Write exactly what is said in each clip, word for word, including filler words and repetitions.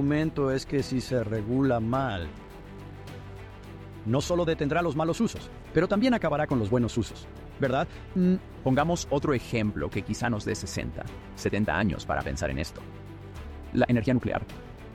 argumento es que si se regula mal, no solo detendrá los malos usos, pero también acabará con los buenos usos, ¿verdad? Mm, pongamos otro ejemplo que quizá nos dé sesenta, setenta años para pensar en esto. La energía nuclear.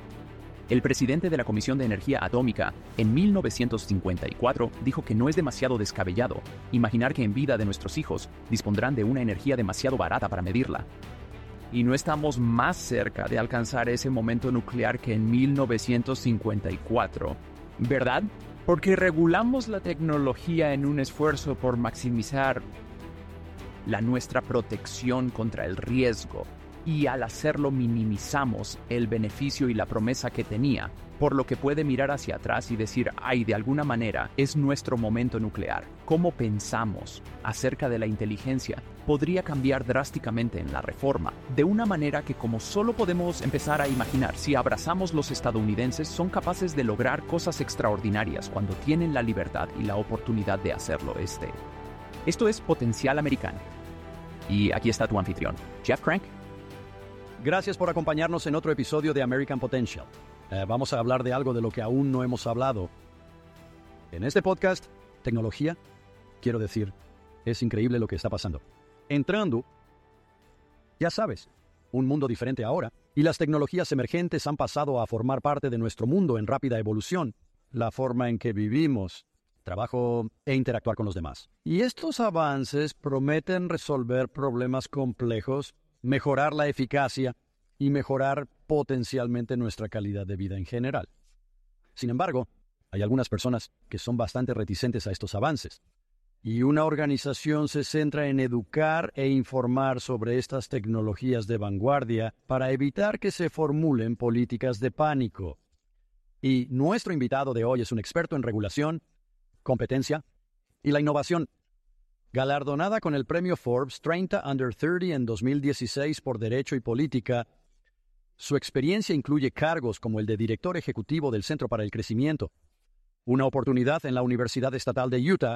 El presidente de la Comisión de Energía Atómica, en mil novecientos cincuenta y cuatro, dijo que no es demasiado descabellado imaginar que en vida de nuestros hijos dispondrán de una energía demasiado barata para medirla. Y no estamos más cerca de alcanzar ese momento nuclear que en mil novecientos cincuenta y cuatro, ¿verdad? Porque regulamos la tecnología en un esfuerzo por maximizar la nuestra protección contra el riesgo, y al hacerlo minimizamos el beneficio y la promesa que tenía, por lo que puede mirar hacia atrás y decir, ay, de alguna manera es nuestro momento nuclear. Cómo pensamos acerca de la inteligencia podría cambiar drásticamente en la reforma, de una manera que como solo podemos empezar a imaginar si abrazamos los estadounidenses son capaces de lograr cosas extraordinarias cuando tienen la libertad y la oportunidad de hacerlo. Este. Esto es Potencial Americano. Y aquí está tu anfitrión, Jeff Crank. Gracias por acompañarnos en otro episodio de American Potential. Eh, vamos a hablar de algo de lo que aún no hemos hablado. En este podcast, tecnología, quiero decir, es increíble lo que está pasando. Entrando, ya sabes, un mundo diferente ahora, y las tecnologías emergentes han pasado a formar parte de nuestro mundo en rápida evolución, la forma en que vivimos, trabajo e interactuar con los demás. Y estos avances prometen resolver problemas complejos, mejorar la eficacia y mejorar potencialmente nuestra calidad de vida en general. Sin embargo, hay algunas personas que son bastante reticentes a estos avances, y una organización se centra en educar e informar sobre estas tecnologías de vanguardia para evitar que se formulen políticas de pánico. Y nuestro invitado de hoy es un experto en regulación, competencia y la innovación. Galardonada con el premio Forbes treinta under treinta en dos mil dieciséis por Derecho y Política, su experiencia incluye cargos como el de director ejecutivo del Centro para el Crecimiento, una oportunidad en la Universidad Estatal de Utah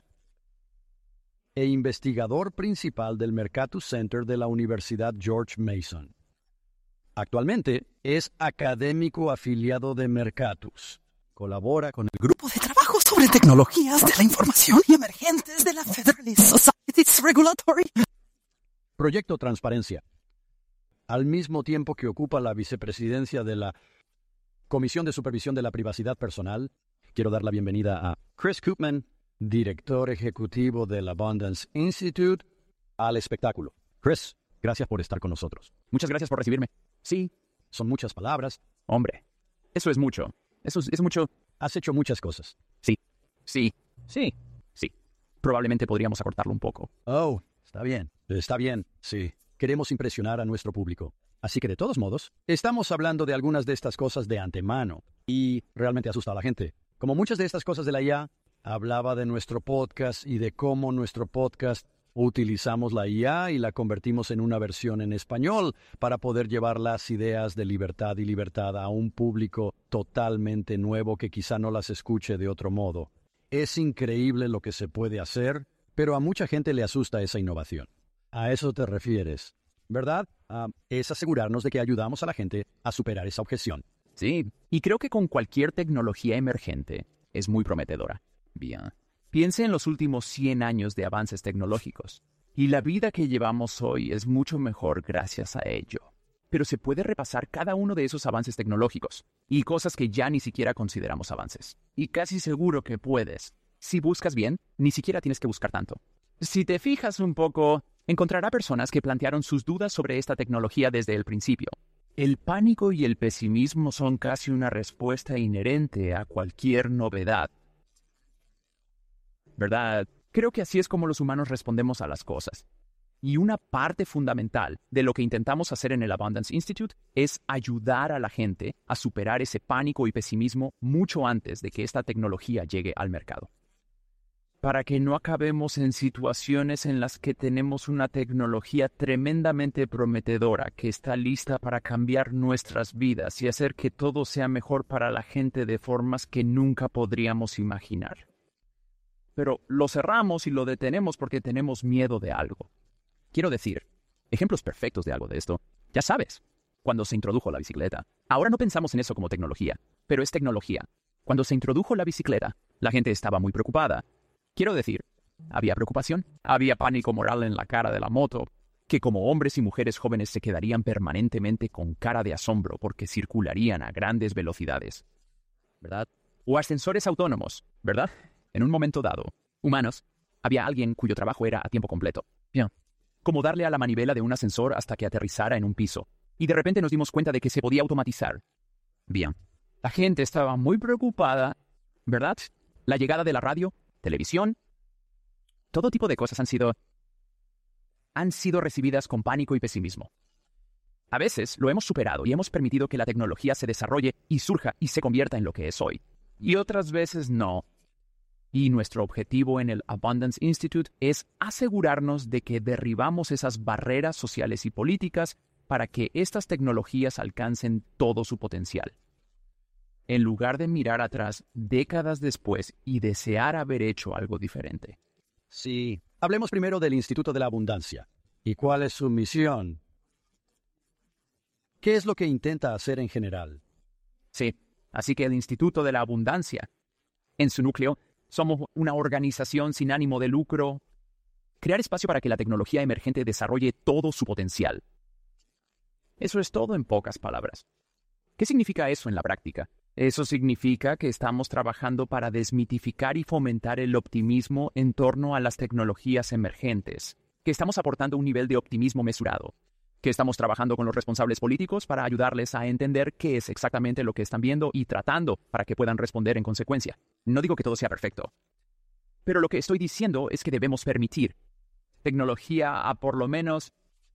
e investigador principal del Mercatus Center de la Universidad George Mason. Actualmente es académico afiliado de Mercatus. Colabora con el Grupo de Trabajo sobre Tecnologías de la Información y Emergentes de la Federalist Societies Regulatory. Proyecto Transparencia. Al mismo tiempo que ocupa la vicepresidencia de la Comisión de Supervisión de la Privacidad Personal, quiero dar la bienvenida a Chris Koopman, director ejecutivo del Abundance Institute, al espectáculo. Chris, gracias por estar con nosotros. Muchas gracias por recibirme. Sí. Son muchas palabras. Hombre, eso es mucho. Eso es, es mucho. Has hecho muchas cosas. Sí. Sí. Sí. Sí. Probablemente podríamos acortarlo un poco. Oh, está bien. Está bien, sí. Queremos impresionar a nuestro público. Así que de todos modos, estamos hablando de algunas de estas cosas de antemano. Y realmente asusta a la gente. Como muchas de estas cosas de la I A, hablaba de nuestro podcast y de cómo nuestro podcast utilizamos la I A y la convertimos en una versión en español para poder llevar las ideas de libertad y libertad a un público totalmente nuevo que quizá no las escuche de otro modo. Es increíble lo que se puede hacer, pero a mucha gente le asusta esa innovación. A eso te refieres, ¿verdad? Uh, es asegurarnos de que ayudamos a la gente a superar esa objeción. Sí, y creo que con cualquier tecnología emergente es muy prometedora. Bien. Piense en los últimos cien años de avances tecnológicos, y la vida que llevamos hoy es mucho mejor gracias a ello. Pero se puede repasar cada uno de esos avances tecnológicos, y cosas que ya ni siquiera consideramos avances. Y casi seguro que puedes. Si buscas bien, ni siquiera tienes que buscar tanto. Si te fijas un poco, encontrará personas que plantearon sus dudas sobre esta tecnología desde el principio. El pánico y el pesimismo son casi una respuesta inherente a cualquier novedad. ¿Verdad? Creo que así es como los humanos respondemos a las cosas. Y una parte fundamental de lo que intentamos hacer en el Abundance Institute es ayudar a la gente a superar ese pánico y pesimismo mucho antes de que esta tecnología llegue al mercado. Para que no acabemos en situaciones en las que tenemos una tecnología tremendamente prometedora que está lista para cambiar nuestras vidas y hacer que todo sea mejor para la gente de formas que nunca podríamos imaginar. Pero lo cerramos y lo detenemos porque tenemos miedo de algo. Quiero decir, ejemplos perfectos de algo de esto, ya sabes, cuando se introdujo la bicicleta. Ahora no pensamos en eso como tecnología, pero es tecnología. Cuando se introdujo la bicicleta, la gente estaba muy preocupada. Quiero decir, había preocupación, había pánico moral en la cara de la moto, que como hombres y mujeres jóvenes se quedarían permanentemente con cara de asombro porque circularían a grandes velocidades, ¿verdad? O ascensores autónomos, ¿verdad? En un momento dado, humanos, había alguien cuyo trabajo era a tiempo completo. Bien. Como darle a la manivela de un ascensor hasta que aterrizara en un piso. Y de repente nos dimos cuenta de que se podía automatizar. Bien. La gente estaba muy preocupada, ¿verdad? La llegada de la radio, televisión, todo tipo de cosas han sido, han sido recibidas con pánico y pesimismo. A veces lo hemos superado y hemos permitido que la tecnología se desarrolle y surja y se convierta en lo que es hoy. Y otras veces no. Y nuestro objetivo en el Abundance Institute es asegurarnos de que derribamos esas barreras sociales y políticas para que estas tecnologías alcancen todo su potencial. En lugar de mirar atrás décadas después y desear haber hecho algo diferente. Sí. Hablemos primero del Instituto de la Abundancia. ¿Y cuál es su misión? ¿Qué es lo que intenta hacer en general? Sí. Así que el Instituto de la Abundancia, en su núcleo, somos una organización sin ánimo de lucro. Crear espacio para que la tecnología emergente desarrolle todo su potencial. Eso es todo en pocas palabras. ¿Qué significa eso en la práctica? Eso significa que estamos trabajando para desmitificar y fomentar el optimismo en torno a las tecnologías emergentes, que estamos aportando un nivel de optimismo mesurado, que estamos trabajando con los responsables políticos para ayudarles a entender qué es exactamente lo que están viendo y tratando para que puedan responder en consecuencia. No digo que todo sea perfecto, pero lo que estoy diciendo es que debemos permitir tecnología a por lo menos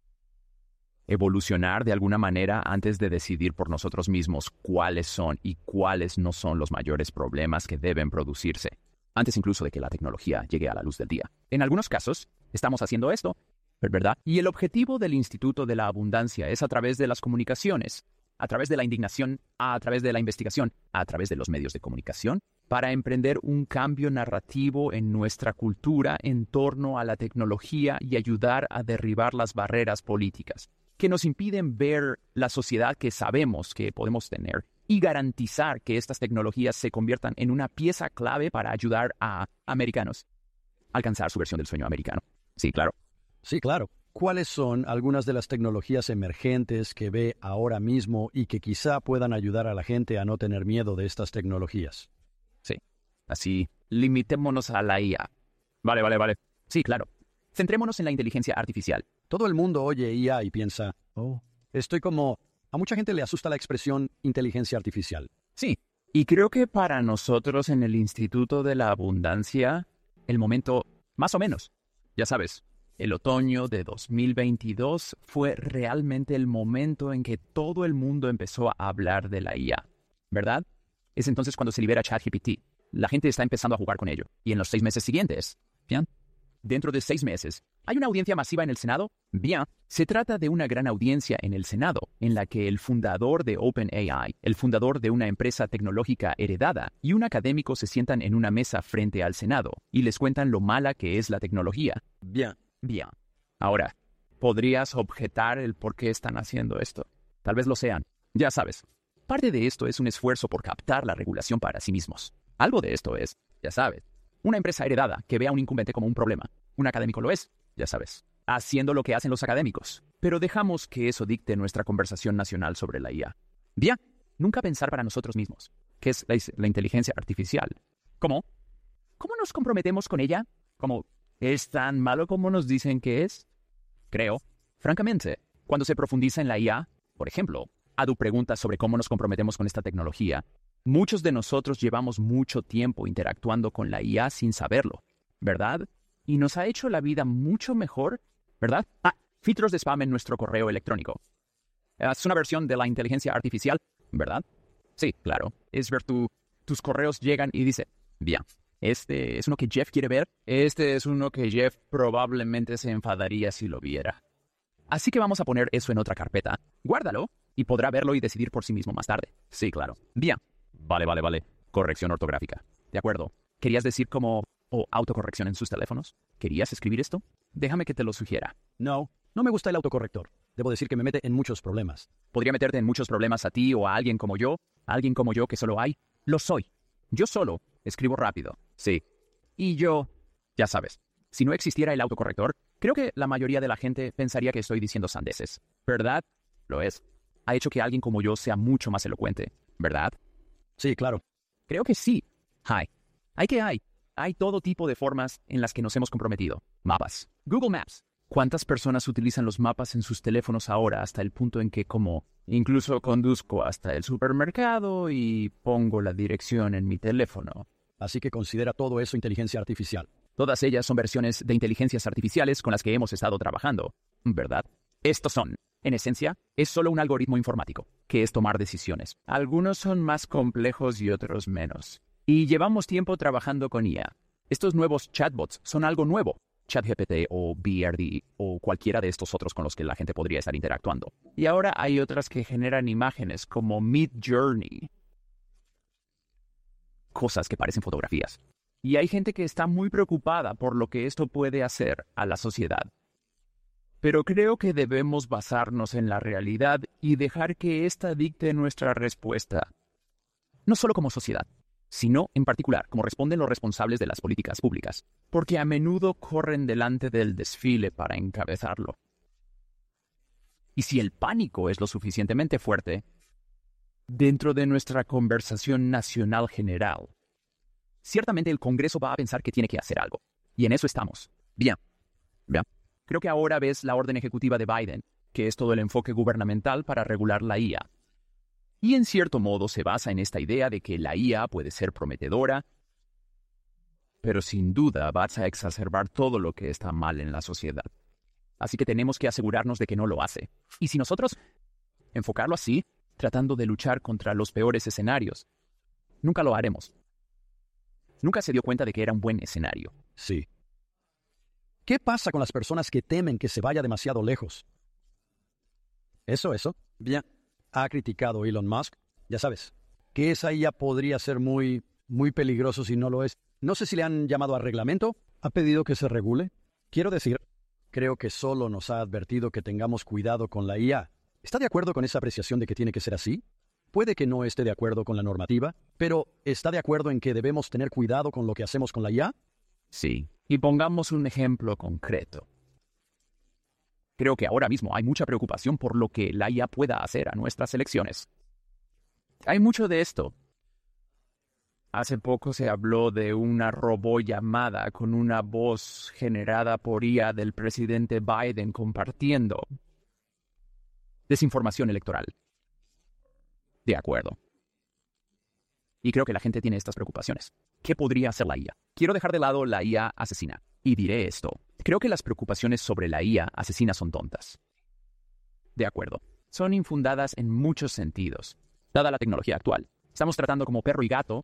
evolucionar de alguna manera antes de decidir por nosotros mismos cuáles son y cuáles no son los mayores problemas que deben producirse, antes incluso de que la tecnología llegue a la luz del día. En algunos casos, estamos haciendo esto, ¿verdad? Y el objetivo del Instituto de la Abundancia es a través de las comunicaciones, a través de la indignación, a través de la investigación, a través de los medios de comunicación, para emprender un cambio narrativo en nuestra cultura en torno a la tecnología y ayudar a derribar las barreras políticas que nos impiden ver la sociedad que sabemos que podemos tener y garantizar que estas tecnologías se conviertan en una pieza clave para ayudar a americanos a alcanzar su versión del sueño americano. Sí, claro. Sí, claro. ¿Cuáles son algunas de las tecnologías emergentes que ve ahora mismo y que quizá puedan ayudar a la gente a no tener miedo de estas tecnologías? Sí. Así, limitémonos a la I A. Vale, vale, vale. Sí, claro. Centrémonos en la inteligencia artificial. Todo el mundo oye I A y piensa, oh, estoy como... A mucha gente le asusta la expresión inteligencia artificial. Sí, y creo que para nosotros en el Instituto de la Abundancia, el momento, más o menos, ya sabes, el otoño de dos mil veintidós fue realmente el momento en que todo el mundo empezó a hablar de la I A, ¿verdad? Es entonces cuando se libera ChatGPT. La gente está empezando a jugar con ello. Y en los seis meses siguientes, ¿bien? Dentro de seis meses, ¿hay una audiencia masiva en el Senado? Bien, se trata de una gran audiencia en el Senado, en la que el fundador de OpenAI, el fundador de una empresa tecnológica heredada, y un académico se sientan en una mesa frente al Senado y les cuentan lo mala que es la tecnología. Bien. Bien. Ahora, ¿podrías objetar el por qué están haciendo esto? Tal vez lo sean. Ya sabes, parte de esto es un esfuerzo por captar la regulación para sí mismos. Algo de esto es, ya sabes, una empresa heredada que ve a un incumbente como un problema. Un académico lo es, ya sabes, haciendo lo que hacen los académicos. Pero dejamos que eso dicte nuestra conversación nacional sobre la I A. Bien, nunca pensar para nosotros mismos, ¿qué es la, la inteligencia artificial? ¿Cómo? ¿Cómo nos comprometemos con ella? ¿Cómo? ¿Es tan malo como nos dicen que es? Creo. Francamente, cuando se profundiza en la I A, por ejemplo, Adu pregunta sobre cómo nos comprometemos con esta tecnología. Muchos de nosotros llevamos mucho tiempo interactuando con la I A sin saberlo, ¿verdad? Y nos ha hecho la vida mucho mejor, ¿verdad? Ah, filtros de spam en nuestro correo electrónico. Es una versión de la inteligencia artificial, ¿verdad? Sí, claro. Es ver tu, tus correos llegan y dice, bien, este es uno que Jeff quiere ver. Este es uno que Jeff probablemente se enfadaría si lo viera. Así que vamos a poner eso en otra carpeta. Guárdalo y podrá verlo y decidir por sí mismo más tarde. Sí, claro. Bien. Vale, vale, vale. Corrección ortográfica. De acuerdo. ¿Querías decir como o autocorrección en sus teléfonos? ¿Querías escribir esto? Déjame que te lo sugiera. No, no me gusta el autocorrector. debo decir que me mete en muchos problemas. Podría meterte en muchos problemas a ti o a alguien como yo. Alguien como yo que solo hay. Lo soy. Yo solo escribo rápido. Sí. Y yo, ya sabes, si no existiera el autocorrector, creo que la mayoría de la gente pensaría que estoy diciendo sandeces. ¿Verdad? Lo es. Ha hecho que alguien como yo sea mucho más elocuente. ¿Verdad? Sí, claro. Creo que sí. Hay. Hay que hay. Hay todo tipo de formas en las que nos hemos comprometido. Mapas. Google Maps. ¿Cuántas personas utilizan los mapas en sus teléfonos ahora hasta el punto en que como incluso conduzco hasta el supermercado y pongo la dirección en mi teléfono? Así que considera todo eso inteligencia artificial. Todas ellas son versiones de inteligencias artificiales con las que hemos estado trabajando, ¿verdad? Estos son, en esencia, es solo un algoritmo informático, que es tomar decisiones. Algunos son más complejos y otros menos. Y llevamos tiempo trabajando con I A. Estos nuevos chatbots son algo nuevo. ChatGPT o B R D o cualquiera de estos otros con los que la gente podría estar interactuando. Y ahora hay otras que generan imágenes como Midjourney. Cosas que parecen fotografías. Y hay gente que está muy preocupada por lo que esto puede hacer a la sociedad. Pero creo que debemos basarnos en la realidad y dejar que ésta dicte nuestra respuesta. No solo como sociedad, sino en particular como responden los responsables de las políticas públicas, porque a menudo corren delante del desfile para encabezarlo. Y si el pánico es lo suficientemente fuerte, dentro de nuestra conversación nacional general, ciertamente el Congreso va a pensar que tiene que hacer algo. Y en eso estamos. Bien. Bien. Creo que ahora ves la orden ejecutiva de Biden, que es todo el enfoque gubernamental para regular la I A. Y en cierto modo se basa en esta idea de que la I A puede ser prometedora, pero sin duda vas a exacerbar todo lo que está mal en la sociedad. Así que tenemos que asegurarnos de que no lo hace. Y si nosotros enfocarlo así, tratando de luchar contra los peores escenarios, nunca lo haremos. Nunca se dio cuenta de que era un buen escenario. Sí. ¿Qué pasa con las personas que temen que se vaya demasiado lejos? Eso, eso. Bien. Ha criticado Elon Musk, ya sabes, que esa I A podría ser muy, muy peligroso si no lo es. No sé si le han llamado a reglamento, ha pedido que se regule. Quiero decir, creo que solo nos ha advertido que tengamos cuidado con la I A. ¿Está de acuerdo con esa apreciación de que tiene que ser así? Puede que no esté de acuerdo con la normativa, pero ¿está de acuerdo en que debemos tener cuidado con lo que hacemos con la I A? Sí, y pongamos un ejemplo concreto. Creo que ahora mismo hay mucha preocupación por lo que la I A pueda hacer a nuestras elecciones. Hay mucho de esto. Hace poco se habló de una robollamada con una voz generada por I A del presidente Biden compartiendo desinformación electoral. De acuerdo. Y creo que la gente tiene estas preocupaciones. ¿Qué podría hacer la I A? Quiero dejar de lado la I A asesina. Y diré esto. Creo que las preocupaciones sobre la I A asesina son tontas. De acuerdo. Son infundadas en muchos sentidos, dada la tecnología actual. Estamos tratando como perro y gato.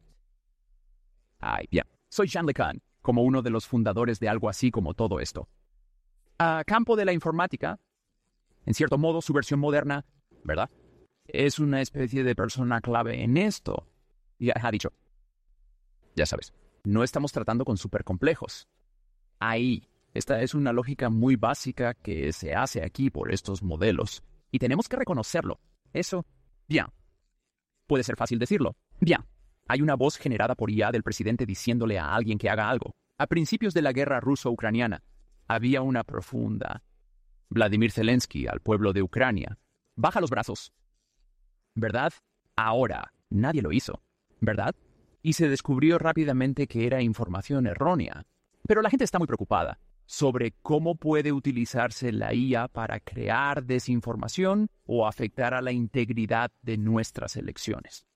Ay, bien. Soy Sean LeCun, como uno de los fundadores de algo así como todo esto. A campo de la informática, en cierto modo, su versión moderna, ¿verdad? Es una especie de persona clave en esto. Y ha dicho, ya sabes, no estamos tratando con supercomplejos. Ahí, esta es una lógica muy básica que se hace aquí por estos modelos. Y tenemos que reconocerlo. Eso, bien. Puede ser fácil decirlo. Bien. Hay una voz generada por I A del presidente diciéndole a alguien que haga algo. A principios de la guerra ruso-ucraniana, había una profunda. Vladimir Zelensky al pueblo de Ucrania. Baja los brazos. ¿Verdad? Ahora, nadie lo hizo. ¿Verdad? Y se descubrió rápidamente que era información errónea. Pero la gente está muy preocupada sobre cómo puede utilizarse la I A para crear desinformación o afectar a la integridad de nuestras elecciones.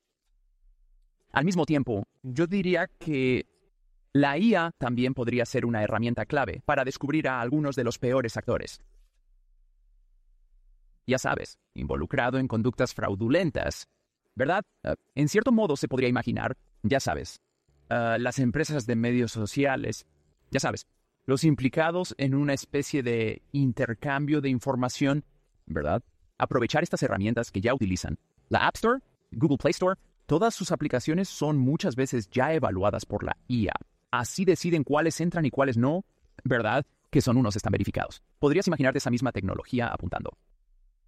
Al mismo tiempo, yo diría que la I A también podría ser una herramienta clave para descubrir a algunos de los peores actores. Ya sabes, involucrado en conductas fraudulentas, ¿verdad? Uh, en cierto modo se podría imaginar, ya sabes, uh, las empresas de medios sociales, ya sabes, los implicados en una especie de intercambio de información, ¿verdad? Aprovechar estas herramientas que ya utilizan. La App Store, Google Play Store, todas sus aplicaciones son muchas veces ya evaluadas por la I A. Así deciden cuáles entran y cuáles no, ¿verdad? Que son unos están verificados. Podrías imaginarte esa misma tecnología apuntando.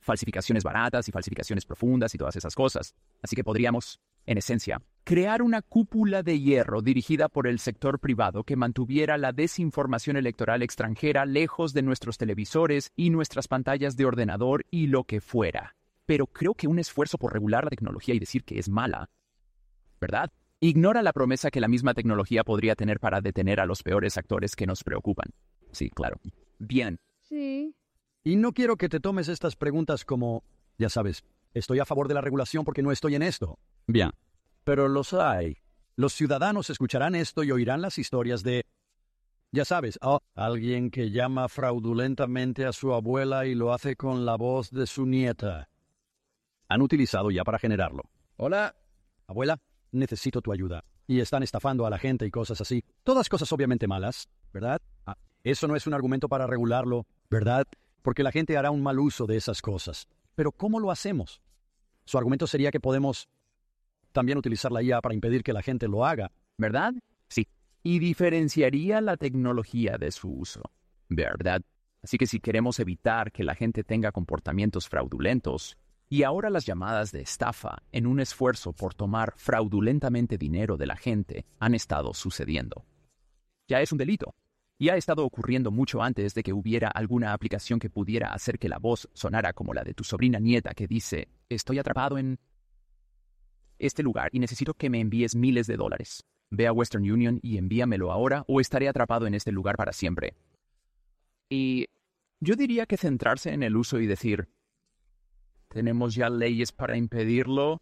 falsificaciones baratas y falsificaciones profundas y todas esas cosas. Así que podríamos, en esencia, crear una cúpula de hierro dirigida por el sector privado que mantuviera la desinformación electoral extranjera lejos de nuestros televisores y nuestras pantallas de ordenador y lo que fuera. Pero creo que un esfuerzo por regular la tecnología y decir que es mala, ¿verdad?, ignora la promesa que la misma tecnología podría tener para detener a los peores actores que nos preocupan. Sí, claro. Bien. Sí. Y no quiero que te tomes estas preguntas como, ya sabes, estoy a favor de la regulación porque no estoy en esto. Bien. Pero los hay. Los ciudadanos escucharán esto y oirán las historias de, ya sabes, oh, alguien que llama fraudulentamente a su abuela y lo hace con la voz de su nieta. Han utilizado ya para generarlo. Hola, abuela, necesito tu ayuda. Y están estafando a la gente y cosas así. Todas cosas obviamente malas, ¿verdad? Ah, eso no es un argumento para regularlo, ¿verdad? Porque la gente hará un mal uso de esas cosas. Pero ¿cómo lo hacemos? Su argumento sería que podemos también utilizar la I A para impedir que la gente lo haga, ¿verdad? Sí. Y diferenciaría la tecnología de su uso, ¿verdad? Así que si queremos evitar que la gente tenga comportamientos fraudulentos, y ahora las llamadas de estafa en un esfuerzo por tomar fraudulentamente dinero de la gente han estado sucediendo. Ya es un delito. Y ha estado ocurriendo mucho antes de que hubiera alguna aplicación que pudiera hacer que la voz sonara como la de tu sobrina nieta que dice, estoy atrapado en este lugar y necesito que me envíes miles de dólares. Ve a Western Union y envíamelo ahora o estaré atrapado en este lugar para siempre. Y yo diría que centrarse en el uso y decir, ¿tenemos ya leyes para impedirlo?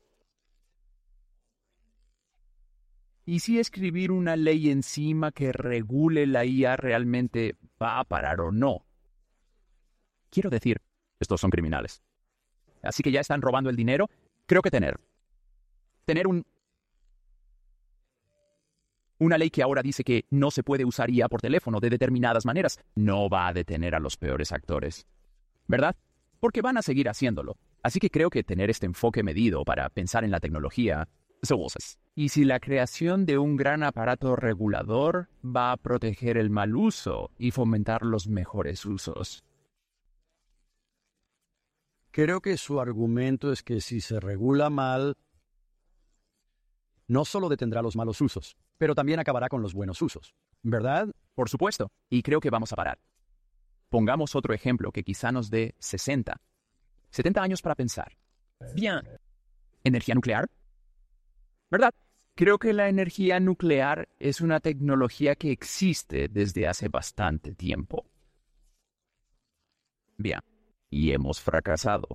¿Y si escribir una ley encima que regule la I A realmente va a parar o no? Quiero decir, estos son criminales. Así que ya están robando el dinero. Creo que tener. Tener un... Una ley que ahora dice que no se puede usar I A por teléfono de determinadas maneras no va a detener a los peores actores. ¿Verdad? Porque van a seguir haciéndolo. Así que creo que tener este enfoque medido para pensar en la tecnología... Y si la creación de un gran aparato regulador va a proteger el mal uso y fomentar los mejores usos. Creo que su argumento es que si se regula mal, no solo detendrá los malos usos, pero también acabará con los buenos usos, ¿verdad? Por supuesto, y creo que vamos a parar. Pongamos otro ejemplo que quizá nos dé sesenta, setenta años para pensar. Bien, ¿energía nuclear? ¿Verdad? Creo que la energía nuclear es una tecnología que existe desde hace bastante tiempo. Bien, y hemos fracasado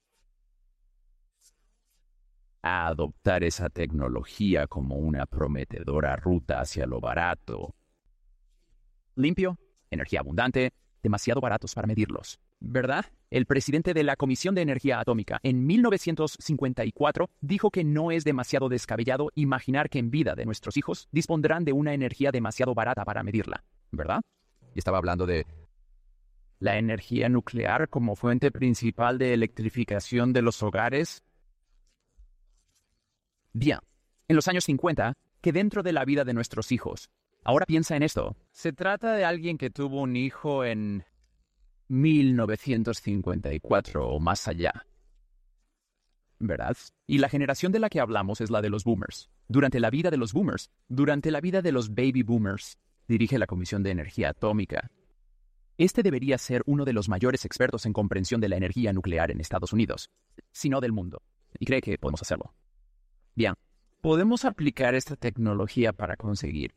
a adoptar esa tecnología como una prometedora ruta hacia lo barato. Limpio, energía abundante, demasiado baratos para medirlos. ¿Verdad? El presidente de la Comisión de Energía Atómica en mil novecientos cincuenta y cuatro dijo que no es demasiado descabellado imaginar que en vida de nuestros hijos dispondrán de una energía demasiado barata para medirla. ¿Verdad? Y estaba hablando de la energía nuclear como fuente principal de electrificación de los hogares. Bien, en los años cincuenta, que dentro de la vida de nuestros hijos. Ahora piensa en esto. Se trata de alguien que tuvo un hijo en mil novecientos cincuenta y cuatro o más allá. ¿Verdad? Y la generación de la que hablamos es la de los boomers. Durante la vida de los boomers, durante la vida de los baby boomers, dirige la Comisión de Energía Atómica. Este debería ser uno de los mayores expertos en comprensión de la energía nuclear en Estados Unidos, si no del mundo. Y cree que podemos hacerlo. Bien, podemos aplicar esta tecnología para conseguir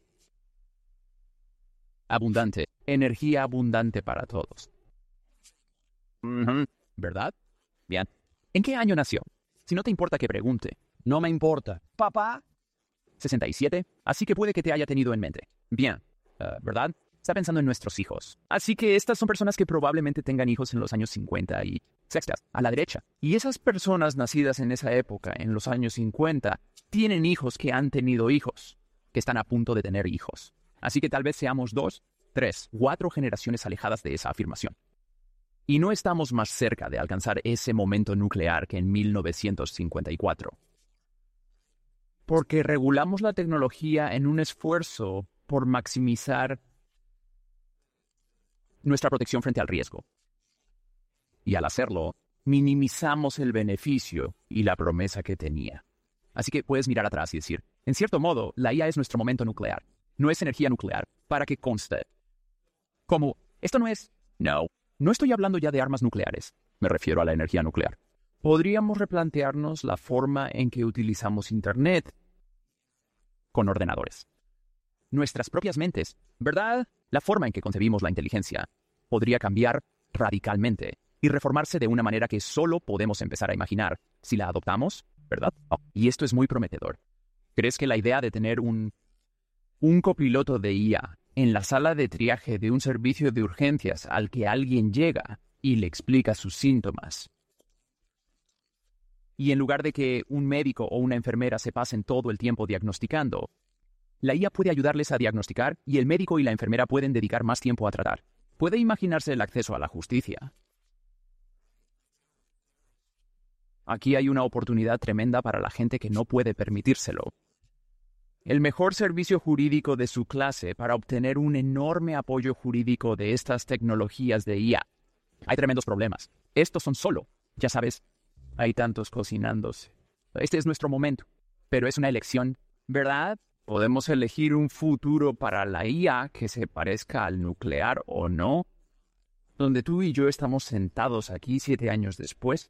abundante, energía abundante para todos. Uh-huh. ¿Verdad? Bien. ¿En qué año nació? Si no te importa que pregunte. No me importa. ¿Papá? sesenta y siete. Así que puede que te haya tenido en mente. Bien. Uh, ¿Verdad? Está pensando en nuestros hijos. Así que estas son personas que probablemente tengan hijos en los años cincuenta y sexta, a la derecha. Y esas personas nacidas en esa época, en los años cincuenta, tienen hijos que han tenido hijos, que están a punto de tener hijos. Así que tal vez seamos dos, tres, cuatro generaciones alejadas de esa afirmación. Y no estamos más cerca de alcanzar ese momento nuclear que en mil novecientos cincuenta y cuatro. Porque regulamos la tecnología en un esfuerzo por maximizar nuestra protección frente al riesgo. Y al hacerlo, minimizamos el beneficio y la promesa que tenía. Así que puedes mirar atrás y decir, en cierto modo, la I A es nuestro momento nuclear. No es energía nuclear, para que conste. Como, esto no es... No, no estoy hablando ya de armas nucleares. Me refiero a la energía nuclear. Podríamos replantearnos la forma en que utilizamos Internet con ordenadores. Nuestras propias mentes, ¿verdad? La forma en que concebimos la inteligencia podría cambiar radicalmente y reformarse de una manera que solo podemos empezar a imaginar si la adoptamos, ¿verdad? Oh, y esto es muy prometedor. ¿Crees que la idea de tener un, un copiloto de I A en la sala de triaje de un servicio de urgencias al que alguien llega y le explica sus síntomas, y en lugar de que un médico o una enfermera se pasen todo el tiempo diagnosticando, la I A puede ayudarles a diagnosticar y el médico y la enfermera pueden dedicar más tiempo a tratar? Puede imaginarse el acceso a la justicia. Aquí hay una oportunidad tremenda para la gente que no puede permitírselo. El mejor servicio jurídico de su clase para obtener un enorme apoyo jurídico de estas tecnologías de I A. Hay tremendos problemas. Estos son solo, ya sabes, hay tantos cocinándose. Este es nuestro momento, pero es una elección, ¿verdad? Podemos elegir un futuro para la I A que se parezca al nuclear o no, donde tú y yo estamos sentados aquí siete años después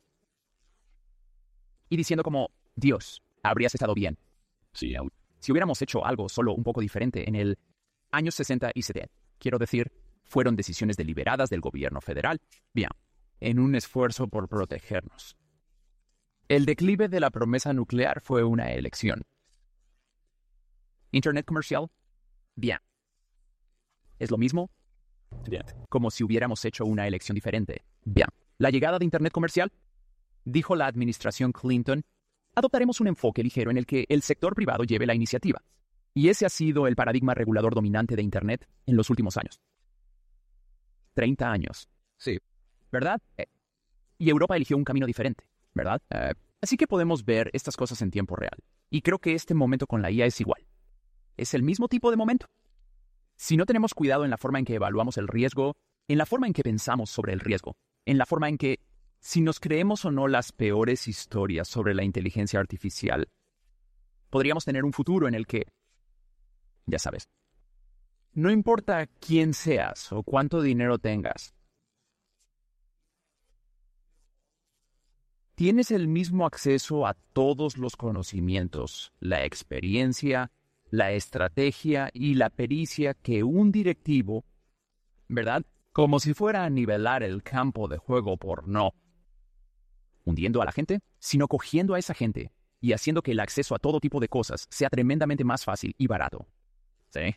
y diciendo como, Dios, habrías estado bien. Sí, aún. Si hubiéramos hecho algo solo un poco diferente en el año sesenta y setenta, quiero decir, fueron decisiones deliberadas del gobierno federal, bien, en un esfuerzo por protegernos. El declive de la promesa nuclear fue una elección. Internet comercial, bien. ¿Es lo mismo? Bien. Como si hubiéramos hecho una elección diferente. Bien. La llegada de Internet comercial, dijo la administración Clinton, adoptaremos un enfoque ligero en el que el sector privado lleve la iniciativa. Y ese ha sido el paradigma regulador dominante de Internet en los últimos años. treinta años. Sí. ¿Verdad? Eh. Y Europa eligió un camino diferente, ¿verdad? Eh. Así que podemos ver estas cosas en tiempo real. Y creo que este momento con la I A es igual. Es el mismo tipo de momento. Si no tenemos cuidado en la forma en que evaluamos el riesgo, en la forma en que pensamos sobre el riesgo, en la forma en que, si nos creemos o no las peores historias sobre la inteligencia artificial, podríamos tener un futuro en el que, ya sabes, no importa quién seas o cuánto dinero tengas, tienes el mismo acceso a todos los conocimientos, la experiencia, la estrategia y la pericia que un directivo, ¿verdad? Como si fuera a nivelar el campo de juego por no hundiendo a la gente, sino cogiendo a esa gente y haciendo que el acceso a todo tipo de cosas sea tremendamente más fácil y barato. ¿Sí?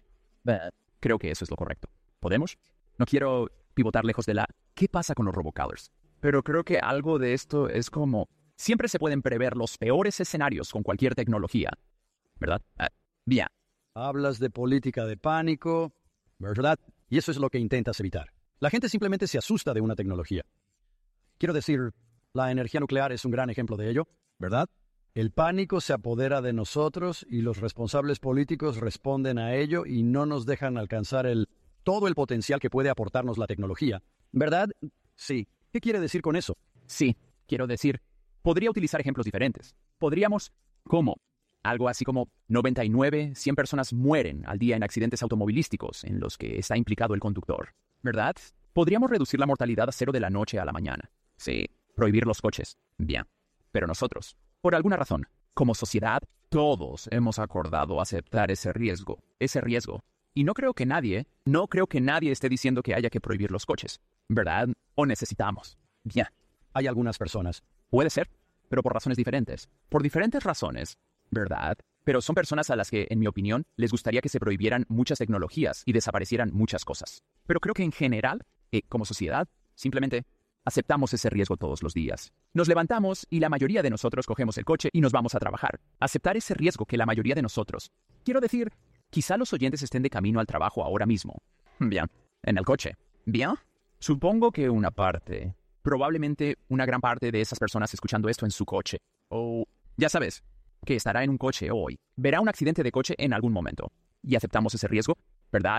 Creo que eso es lo correcto. ¿Podemos? No quiero pivotar lejos de la ¿qué pasa con los robocallers? Pero creo que algo de esto es como siempre se pueden prever los peores escenarios con cualquier tecnología, ¿verdad? Ah, bien. Hablas de política de pánico, ¿verdad? Y eso es lo que intentas evitar. La gente simplemente se asusta de una tecnología. Quiero decir, la energía nuclear es un gran ejemplo de ello, ¿verdad? El pánico se apodera de nosotros y los responsables políticos responden a ello y no nos dejan alcanzar el todo el potencial que puede aportarnos la tecnología, ¿verdad? Sí. ¿Qué quiere decir con eso? Sí, quiero decir, podría utilizar ejemplos diferentes. Podríamos, ¿cómo? Algo así como noventa y nueve, cien personas mueren al día en accidentes automovilísticos en los que está implicado el conductor, ¿verdad? Podríamos reducir la mortalidad a cero de la noche a la mañana. Sí. Prohibir los coches. Bien. Pero nosotros, por alguna razón, como sociedad, todos hemos acordado aceptar ese riesgo. Ese riesgo. Y no creo que nadie, no creo que nadie esté diciendo que haya que prohibir los coches. ¿Verdad? O necesitamos. Bien. Hay algunas personas. Puede ser, pero por razones diferentes. Por diferentes razones. ¿Verdad? Pero son personas a las que, en mi opinión, les gustaría que se prohibieran muchas tecnologías y desaparecieran muchas cosas. Pero creo que en general, eh, como sociedad, simplemente aceptamos ese riesgo todos los días. Nos levantamos y la mayoría de nosotros cogemos el coche y nos vamos a trabajar. Aceptar ese riesgo que la mayoría de nosotros... Quiero decir, quizá los oyentes estén de camino al trabajo ahora mismo. Bien. En el coche. Bien. Supongo que una parte, probablemente una gran parte de esas personas escuchando esto en su coche, o ya sabes, que estará en un coche hoy, verá un accidente de coche en algún momento. Y aceptamos ese riesgo, ¿verdad?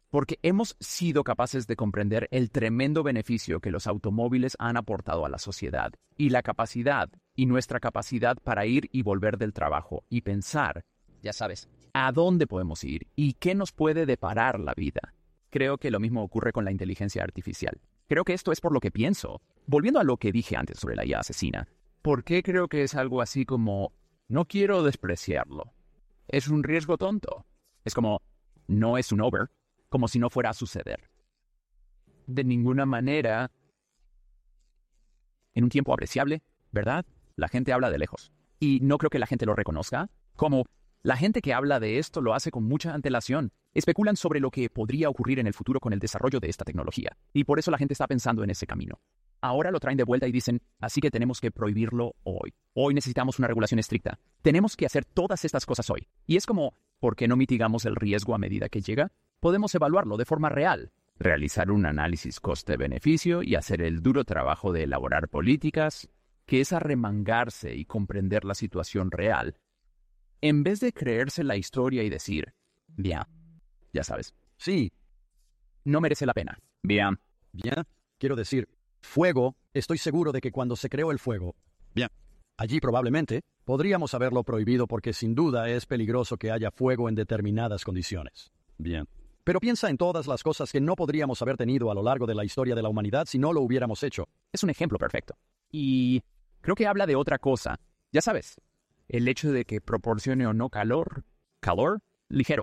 Porque hemos sido capaces de comprender el tremendo beneficio que los automóviles han aportado a la sociedad y la capacidad y nuestra capacidad para ir y volver del trabajo y pensar, ya sabes, a dónde podemos ir y qué nos puede deparar la vida. Creo que lo mismo ocurre con la inteligencia artificial. Creo que esto es por lo que pienso. Volviendo a lo que dije antes sobre la I A asesina, ¿por qué creo que es algo así como, no quiero despreciarlo? Es un riesgo tonto. Es como, no es un over, como si no fuera a suceder. De ninguna manera, en un tiempo apreciable, ¿verdad? La gente habla de lejos. Y no creo que la gente lo reconozca. Como la gente que habla de esto lo hace con mucha antelación. Especulan sobre lo que podría ocurrir en el futuro con el desarrollo de esta tecnología. Y por eso la gente está pensando en ese camino. Ahora lo traen de vuelta y dicen, así que tenemos que prohibirlo hoy. Hoy necesitamos una regulación estricta. Tenemos que hacer todas estas cosas hoy. Y es como, ¿por qué no mitigamos el riesgo a medida que llega? Podemos evaluarlo de forma real. Realizar un análisis coste-beneficio y hacer el duro trabajo de elaborar políticas, que es arremangarse y comprender la situación real, en vez de creerse la historia y decir, bien, ya sabes, Sí, no merece la pena. Bien. bien. Quiero decir, fuego, estoy seguro de que cuando se creó el fuego, bien, allí probablemente podríamos haberlo prohibido porque sin duda es peligroso que haya fuego en determinadas condiciones. Bien. Pero piensa en todas las cosas que no podríamos haber tenido a lo largo de la historia de la humanidad si no lo hubiéramos hecho. Es un ejemplo perfecto. Y creo que habla de otra cosa. Ya sabes, el hecho de que proporcione o no calor, calor ligero.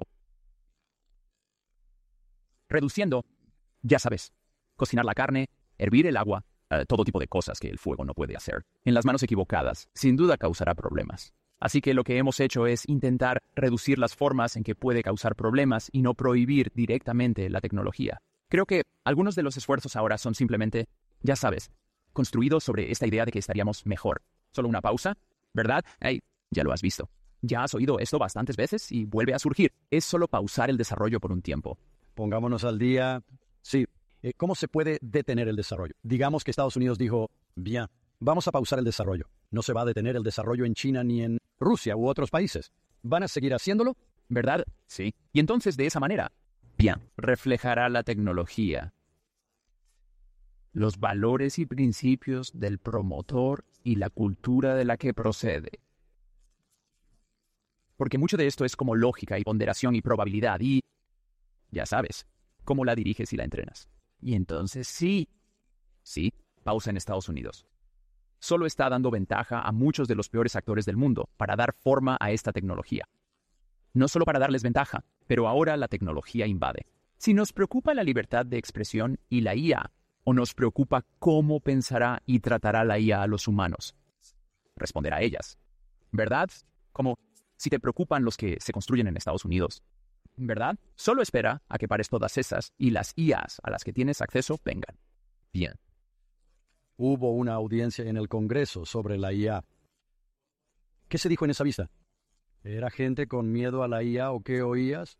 Reduciendo, ya sabes, cocinar la carne, hervir el agua, uh, todo tipo de cosas que el fuego no puede hacer. En las manos equivocadas, sin duda causará problemas. Así que lo que hemos hecho es intentar reducir las formas en que puede causar problemas y no prohibir directamente la tecnología. Creo que algunos de los esfuerzos ahora son simplemente, ya sabes, construidos sobre esta idea de que estaríamos mejor. Solo una pausa, ¿verdad? Hey, ya lo has visto. Ya has oído esto bastantes veces y vuelve a surgir. Es solo pausar el desarrollo por un tiempo. Pongámonos al día. Sí. Eh, ¿Cómo se puede detener el desarrollo? Digamos que Estados Unidos dijo, bien, vamos a pausar el desarrollo. No se va a detener el desarrollo en China ni en Rusia u otros países. ¿Van a seguir haciéndolo? ¿Verdad? Sí. Y entonces, de esa manera, bien, reflejará la tecnología los valores y principios del promotor y la cultura de la que procede. Porque mucho de esto es como lógica y ponderación y probabilidad y, ya sabes, cómo la diriges y la entrenas. Y entonces sí, sí, pausa en Estados Unidos. Solo está dando ventaja a muchos de los peores actores del mundo para dar forma a esta tecnología. No solo para darles ventaja, pero ahora la tecnología invade. Si nos preocupa la libertad de expresión y la I A, o nos preocupa cómo pensará y tratará la I A a los humanos, responderá a ellas. ¿Verdad? Como si te preocupan los que se construyen en Estados Unidos. ¿Verdad? Solo espera a que pares todas esas y las I As a las que tienes acceso vengan. Bien. Hubo una audiencia en el Congreso sobre la I A. ¿Qué se dijo en esa vista? ¿Era gente con miedo a la I A o qué oías?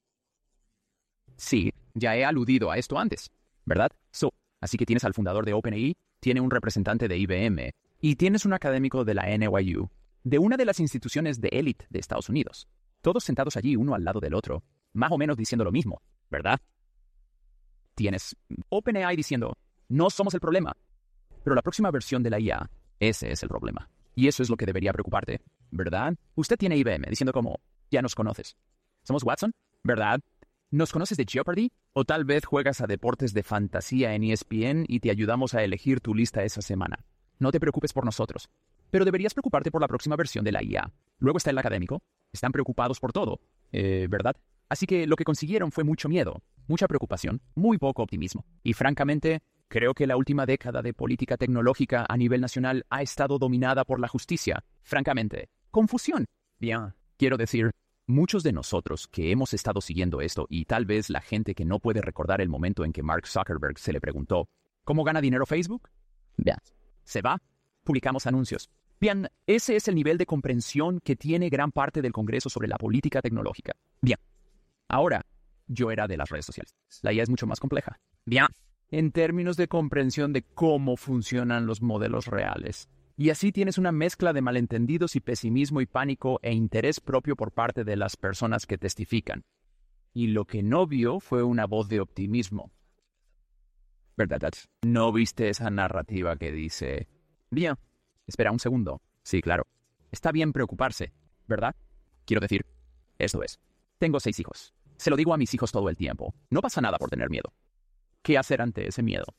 Sí, ya he aludido a esto antes, ¿verdad? So, así que tienes al fundador de OpenAI, tiene un representante de I B M y tienes un académico de la N Y U, de una de las instituciones de élite de Estados Unidos. Todos sentados allí uno al lado del otro, más o menos diciendo lo mismo, ¿verdad? Tienes OpenAI diciendo, no somos el problema, pero la próxima versión de la I A, ese es el problema. Y eso es lo que debería preocuparte, ¿verdad? Usted tiene I B M diciendo como, ya nos conoces. ¿Somos Watson? ¿Verdad? ¿Nos conoces de Jeopardy? O tal vez juegas a deportes de fantasía en E S P N y te ayudamos a elegir tu lista esa semana. No te preocupes por nosotros. Pero deberías preocuparte por la próxima versión de la I A. Luego está el académico. Están preocupados por todo, eh, ¿verdad? Así que lo que consiguieron fue mucho miedo, mucha preocupación, muy poco optimismo. Y francamente, creo que la última década de política tecnológica a nivel nacional ha estado dominada por la justicia. Francamente, confusión. Bien, quiero decir, muchos de nosotros que hemos estado siguiendo esto y tal vez la gente que no puede recordar el momento en que Mark Zuckerberg se le preguntó, ¿cómo gana dinero Facebook? Bien, se va, publicamos anuncios. Bien, ese es el nivel de comprensión que tiene gran parte del Congreso sobre la política tecnológica. Bien, ahora, yo era de las redes sociales. La I A es mucho más compleja. Bien, en términos de comprensión de cómo funcionan los modelos reales. Y así tienes una mezcla de malentendidos y pesimismo y pánico e interés propio por parte de las personas que testifican. Y lo que no vio fue una voz de optimismo. ¿Verdad? ¿No viste esa narrativa que dice, bien, espera un segundo? Sí, claro. Está bien preocuparse, ¿verdad? Quiero decir, esto es. Tengo seis hijos. Se lo digo a mis hijos todo el tiempo. No pasa nada por tener miedo. ¿Qué hacer ante ese miedo?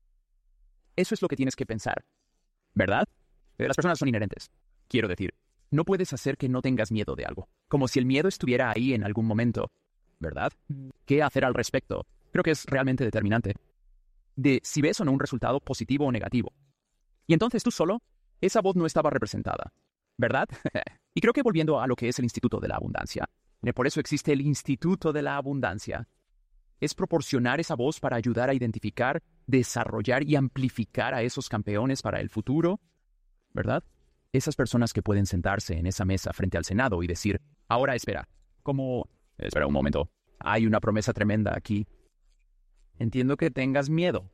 Eso es lo que tienes que pensar, ¿verdad? Las personas son inherentes. Quiero decir, no puedes hacer que no tengas miedo de algo. Como si el miedo estuviera ahí en algún momento, ¿verdad? ¿Qué hacer al respecto? Creo que es realmente determinante de si ves o no un resultado positivo o negativo. Y entonces tú solo, esa voz no estaba representada, ¿verdad? Y creo que volviendo a lo que es el Instituto de la Abundancia, por eso existe el Instituto de la Abundancia, es proporcionar esa voz para ayudar a identificar, desarrollar y amplificar a esos campeones para el futuro, ¿verdad? Esas personas que pueden sentarse en esa mesa frente al Senado y decir, ahora espera, ¿cómo? Espera un momento, hay una promesa tremenda aquí. Entiendo que tengas miedo.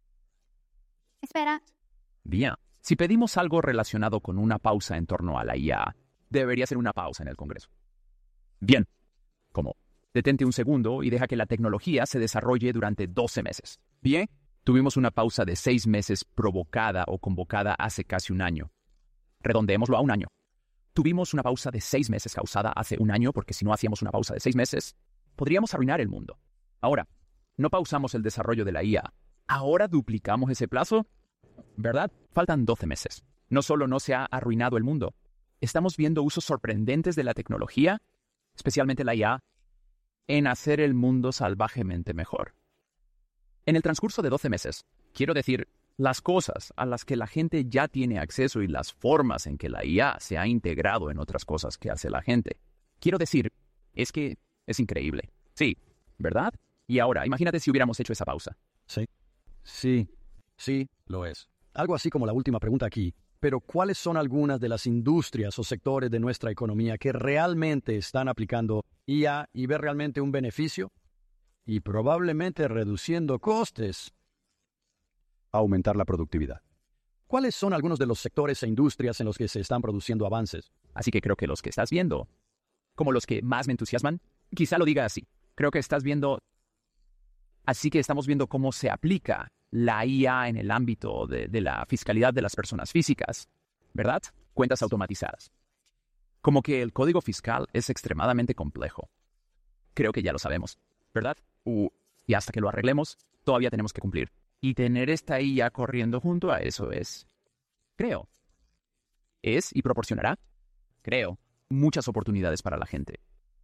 Espera. Bien, si pedimos algo relacionado con una pausa en torno a la I A, debería ser una pausa en el Congreso. Bien, ¿cómo? Detente un segundo y deja que la tecnología se desarrolle durante doce meses. Bien, tuvimos una pausa de seis meses provocada o convocada hace casi un año. Redondeémoslo a un año. Tuvimos una pausa de seis meses causada hace un año porque si no hacíamos una pausa de seis meses, podríamos arruinar el mundo. Ahora, no pausamos el desarrollo de la I A. Ahora duplicamos ese plazo, ¿verdad? Faltan doce meses. No solo no se ha arruinado el mundo, estamos viendo usos sorprendentes de la tecnología, especialmente la I A, en hacer el mundo salvajemente mejor. En el transcurso de doce meses, quiero decir, las cosas a las que la gente ya tiene acceso y las formas en que la I A se ha integrado en otras cosas que hace la gente. Quiero decir, es que es increíble. Sí, ¿verdad? Y ahora, imagínate si hubiéramos hecho esa pausa. Sí, sí, sí, lo es. Algo así como la última pregunta aquí. Pero ¿cuáles son algunas de las industrias o sectores de nuestra economía que realmente están aplicando I A y ver realmente un beneficio? Y probablemente reduciendo costes, aumentar la productividad. ¿Cuáles son algunos de los sectores e industrias en los que se están produciendo avances? Así que creo que los que estás viendo, como los que más me entusiasman, quizá lo diga así. Creo que estás viendo... Así que estamos viendo cómo se aplica la I A en el ámbito de, de la fiscalidad de las personas físicas, ¿verdad? Cuentas automatizadas. Como que el código fiscal es extremadamente complejo. Creo que ya lo sabemos, ¿verdad? Uh, y hasta que lo arreglemos, todavía tenemos que cumplir. Y tener esta I A corriendo junto a eso es, creo, es y proporcionará, creo, muchas oportunidades para la gente.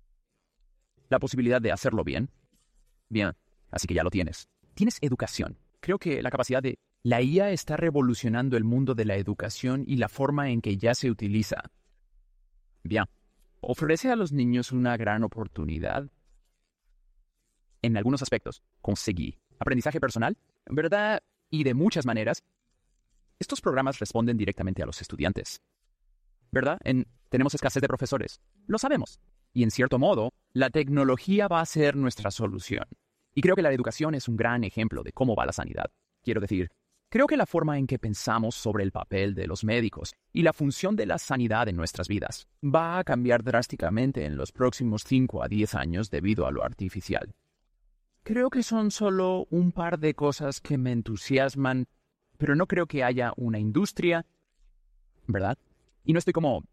La posibilidad de hacerlo bien. Bien, así que ya lo tienes. Tienes educación. Creo que la capacidad de... La I A está revolucionando el mundo de la educación y la forma en que ya se utiliza. Bien, ofrece a los niños una gran oportunidad. En algunos aspectos, conseguí aprendizaje personal, ¿verdad? Y de muchas maneras, estos programas responden directamente a los estudiantes. ¿Verdad? En, tenemos escasez de profesores. Lo sabemos. Y en cierto modo, la tecnología va a ser nuestra solución. Y creo que la educación es un gran ejemplo de cómo va la sanidad. Quiero decir, creo que la forma en que pensamos sobre el papel de los médicos y la función de la sanidad en nuestras vidas va a cambiar drásticamente en los próximos cinco a diez años debido a lo artificial. Creo que son solo un par de cosas que me entusiasman, pero no creo que haya una industria, ¿verdad? Y no estoy como...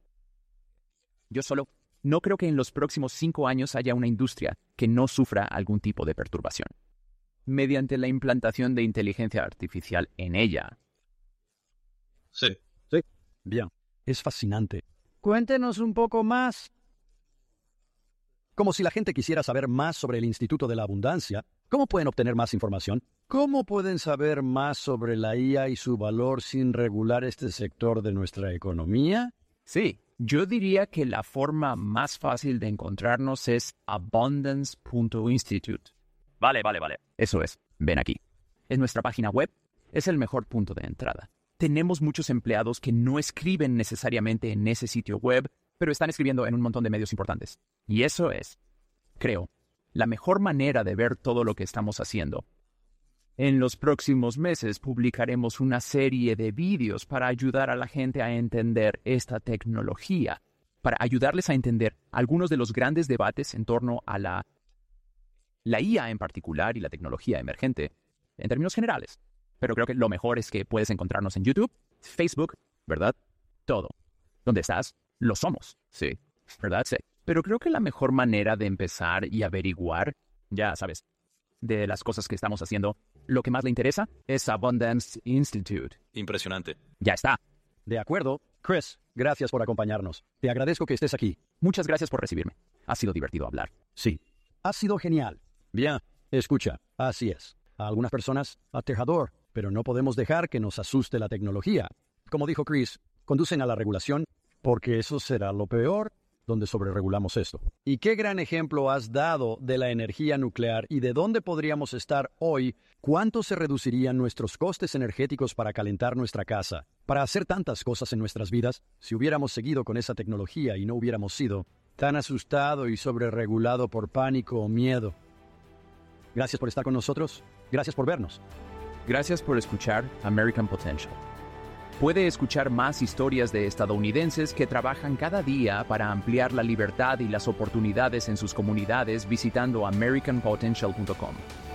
Yo solo... No creo que en los próximos cinco años haya una industria que no sufra algún tipo de perturbación, mediante la implantación de inteligencia artificial en ella. Sí, sí. Bien, es fascinante. Cuéntenos un poco más. Como si la gente quisiera saber más sobre el Instituto de la Abundancia, ¿cómo pueden obtener más información? ¿Cómo pueden saber más sobre la I A y su valor sin regular este sector de nuestra economía? Sí. Yo diría que la forma más fácil de encontrarnos es abundance punto institute. Vale, vale, vale. Eso es. Ven aquí. Es nuestra página web. Es el mejor punto de entrada. Tenemos muchos empleados que no escriben necesariamente en ese sitio web, pero están escribiendo en un montón de medios importantes. Y eso es, creo, la mejor manera de ver todo lo que estamos haciendo. En los próximos meses publicaremos una serie de vídeos para ayudar a la gente a entender esta tecnología, para ayudarles a entender algunos de los grandes debates en torno a la la I A en particular y la tecnología emergente en términos generales. Pero creo que lo mejor es que puedes encontrarnos en YouTube, Facebook, ¿verdad? Todo. ¿Dónde estás? Lo somos. Sí. ¿Verdad? Sí. Pero creo que la mejor manera de empezar y averiguar, ya sabes, de las cosas que estamos haciendo, lo que más le interesa es Abundance Institute. Impresionante. Ya está. De acuerdo. Chris, gracias por acompañarnos. Te agradezco que estés aquí. Muchas gracias por recibirme. Ha sido divertido hablar. Sí. Ha sido genial. Bien. Escucha, así es. A algunas personas, aterrador, pero no podemos dejar que nos asuste la tecnología. Como dijo Chris, conducen a la regulación, porque eso será lo peor donde sobreregulamos esto. ¿Y qué gran ejemplo has dado de la energía nuclear y de dónde podríamos estar hoy? ¿Cuánto se reducirían nuestros costes energéticos para calentar nuestra casa, para hacer tantas cosas en nuestras vidas, si hubiéramos seguido con esa tecnología y no hubiéramos sido tan asustado y sobreregulado por pánico o miedo? Gracias por estar con nosotros. Gracias por vernos. Gracias por escuchar American Potential. Puede escuchar más historias de estadounidenses que trabajan cada día para ampliar la libertad y las oportunidades en sus comunidades visitando american potential punto com.